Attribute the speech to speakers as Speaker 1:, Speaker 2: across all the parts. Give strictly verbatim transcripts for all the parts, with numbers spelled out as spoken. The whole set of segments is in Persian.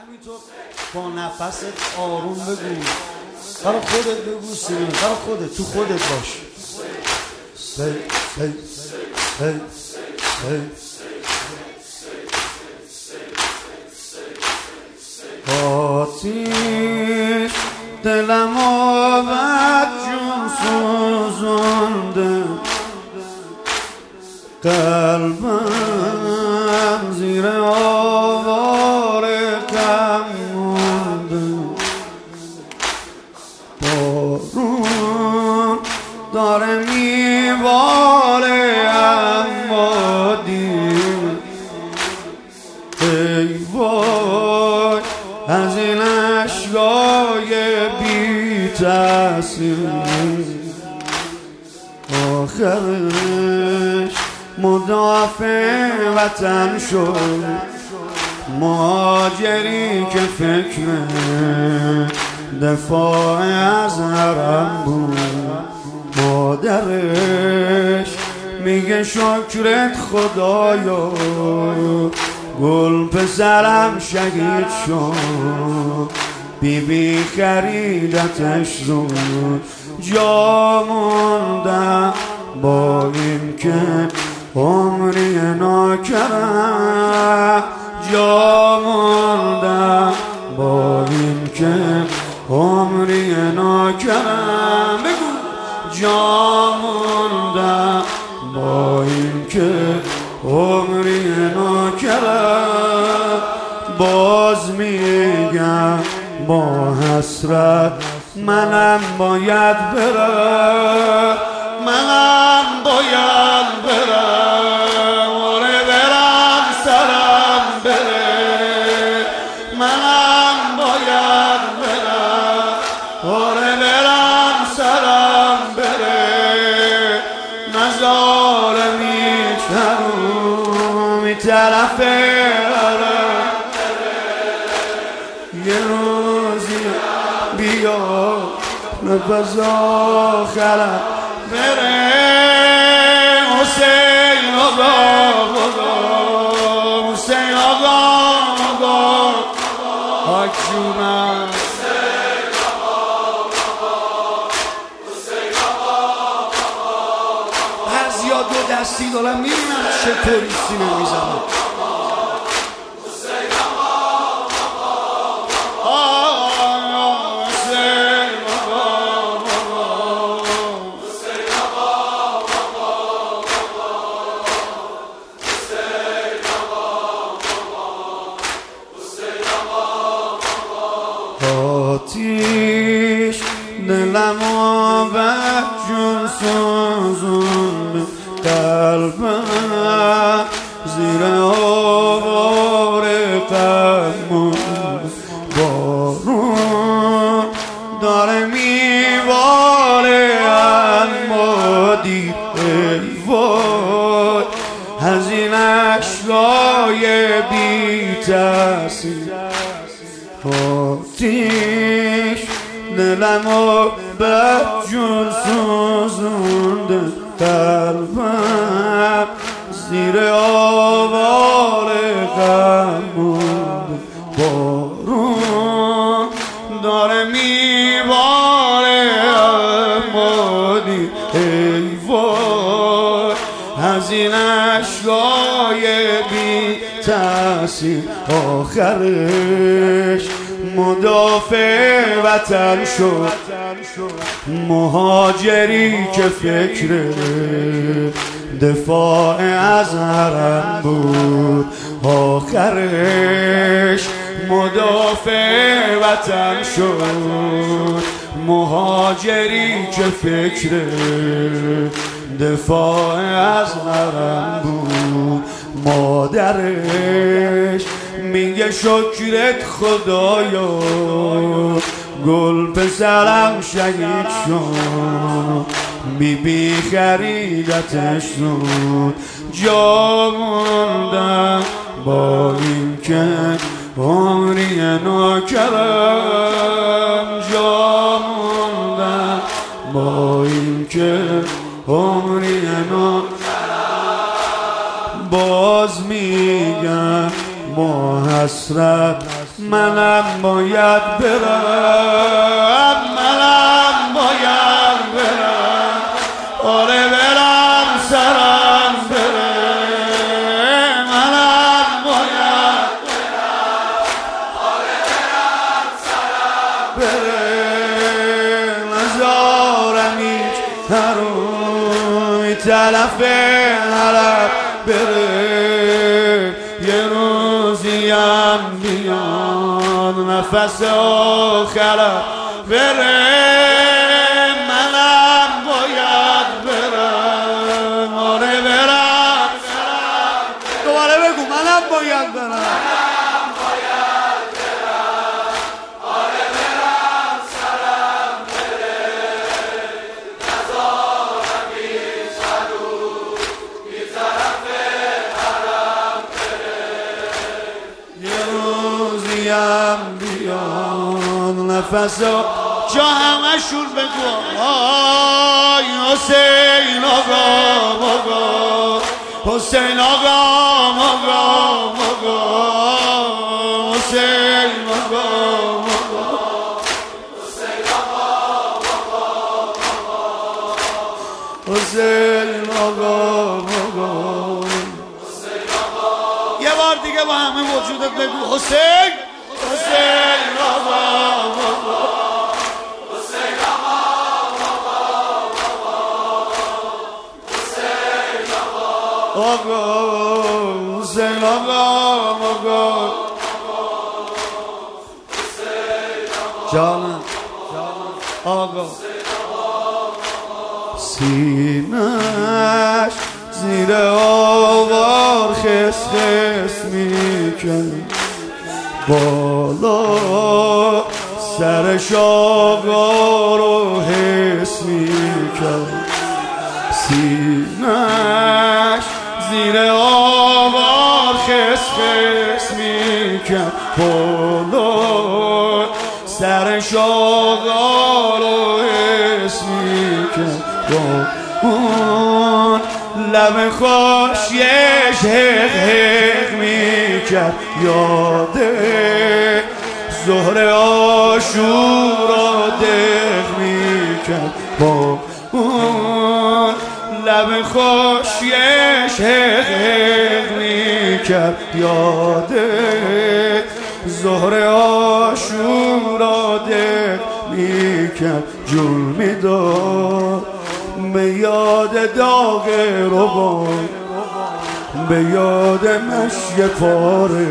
Speaker 1: همینطور با نفست آروم بگو، برای خودت بگو سینه، برای خودت، تو خودت باش. سی سی سی سی آتیش دلم آمد جون سوزونده، قلبم زیر آوار غم مونده. بارون داره میباره اما دیر، ای وای از این اشکای بی تأثیر، آخرش مدافع وطن شد، مهاجری که فکر دفاع از حرم بود. مادرش میگه شکرت خدایا، گل پسرم شهید شد، بی بی خریدتش زود. جا موندم با این که عمری ناکرم، جا موندم با این که عمری ناکرم. بگو جا موندم با این که عمری ناکرم. باز میگم با حسرت منم باید برم، منم باید برم، آره برم سرم بره، منم باید برم، آره برم سرم بره. نظاره میچرم می طرف یه روزی بیا نفس آخرم بره. حسین آقا آقا، حسین آقا آقا، آک جونم بعضیا دو دستی دارم میبینم چطوری سینه میزنم. آتیش دلم آمد جون سوزون، قلبم زیر آوار غم مونده. بارون داره میباره اما دیر، ای وای از این اشکای بی تأثیر. آتیش دلمو به جون سوزونده، قلبم زیر آوار غم مونده. بارون داره میباره اما دیر، ای وای از این اشکای بی تأثیر. آخرش مدافع وطن شد، مهاجری که فکر دفاع از حرم بود. آخرش مدافع وطن شد، مهاجری که فکر دفاع از حرم بود. مادرش میگه شکرت خدایا، گل پسرم شهید شد، بی بی خریدتش زود. جا موندم با این که عمری ناکرم، جا موندم با این که عمری ناکرم. باز میگم با حسرت منم باید برم، منم باید برم، آره برم سرم بره، منم باید برم، آره برم سرم بره، نزارم هیچ هروی طرف حرم بره، یه روزیم بیاد نفس آخرم بره، منم باید برم، آره برم، دوباره بگو منم باید برم، بیان نفس جا همه شور بگو آی حسین آقا آقا حسین آقا آقا آقا حسین آقا آقا حسین آقا حسین آقا آقا یه بار دیگه با همه وجودت بگو حسین حسین آقا آقا حسین آقا آقا حسین آقا آقا جانم آقا سینش زیر آوار خس خس میکن بالا سرش آقا رو حس میکن سینش زیر آوار خس خس میکن بالا سرش آقا رو حس میکن اون لب خوشیش حق حق میکرد یاده زهر عاشورا دق میکرد با اون لب خوشیش حق حق میکرد یاده زهر عاشورا دق میکرد جون میداد به یاد داغ روبان به یاد مشی پاره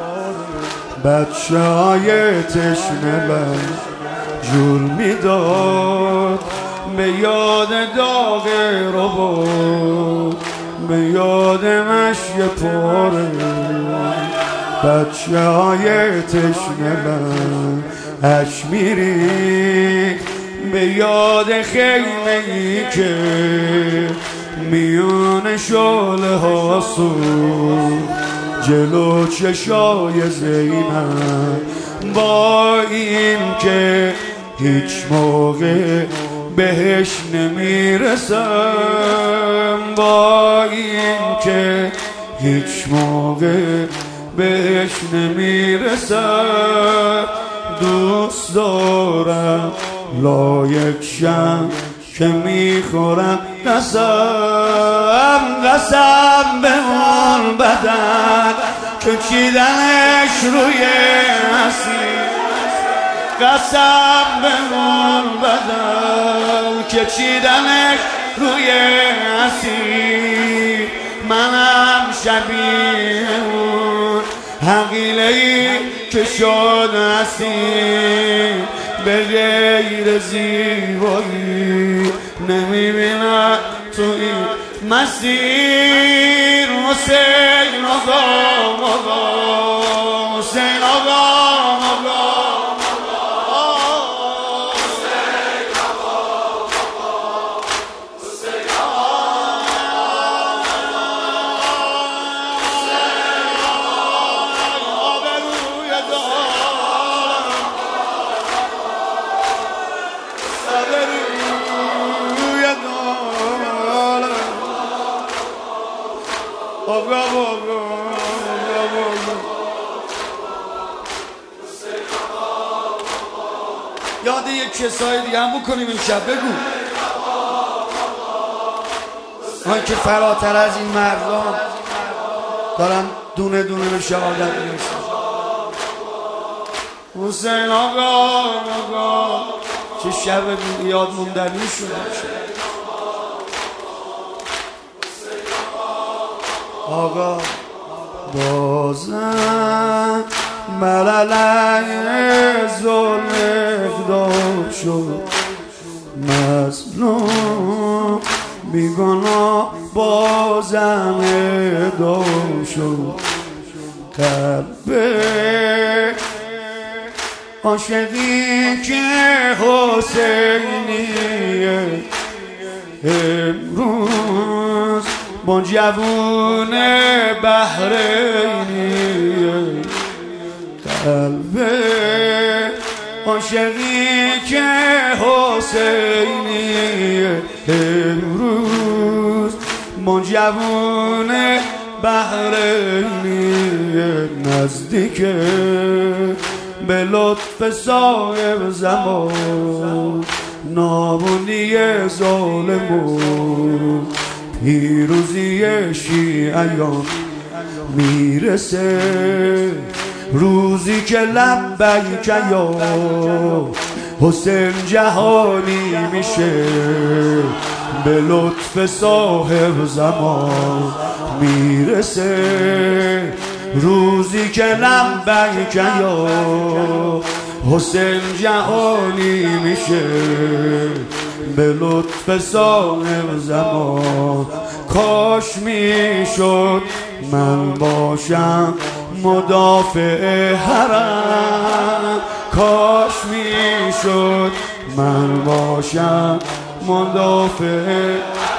Speaker 1: بچه های تشنه بر جون میداد به یاد داغ روبان به یاد مشی پاره بچه های تشنه بر اش میری به یاد خیمه ای که میون شعله ها سوخت جلو چشای زینب با این که هیچ موقع بهش نمیرسم با این که هیچ موقع بهش نمیرسم دوست دارم لایک شم که میخورم قسم قسم به اون بدن که چیدنش روی مسیر قسم به اون بدن که چیدنش روی مسیر منم شبیه اون حقیله‌ای که شد اسیر به غیر زیبایی نمیبینم تو این مسیر حسین آقا آقا حسین آقا آقا حسین آقا حسین آقا یاد یک کسای دیگه هم بکنیم امشب. بگو من که فراتر از این مردان دارن دونه دونه به شهادت میرسن. حسین آقا آقا چه شب یاد موندنی شده. آقا بازم ملعله ظلم اقدام شد، مظلوم بیگناه بازم اعدام شد. قلب عاشقی که حسینیه امروز با جوون بحرینیه. قلب عاشقی که حسینیه امروز با جوون بحرینیه. نزدیکه به لطف صاحب زمان نابونی ظالمون پیروزی شیعیان میرسه. روزی که لبیک یا حسین جهانی میشه، به لطف صاحب زمان میرسه. روزی که لبیک یا حسین جهانی میشه، به لطف صاحب زمان. کاش میشد من باشم مدافع حرم، کاش میشد من باشم مدافع.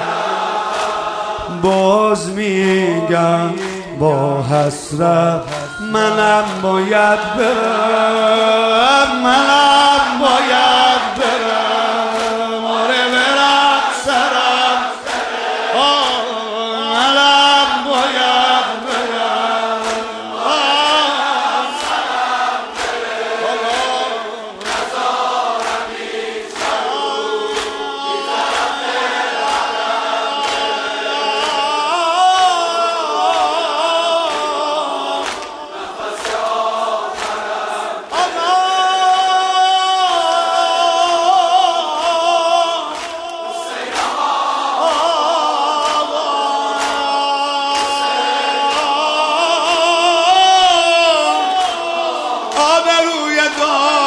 Speaker 1: باز میگم با حسرت منم باید برم، منم باید برم، آره برم سرم، منم باید برم، سرم برم، نزارم آبروی دار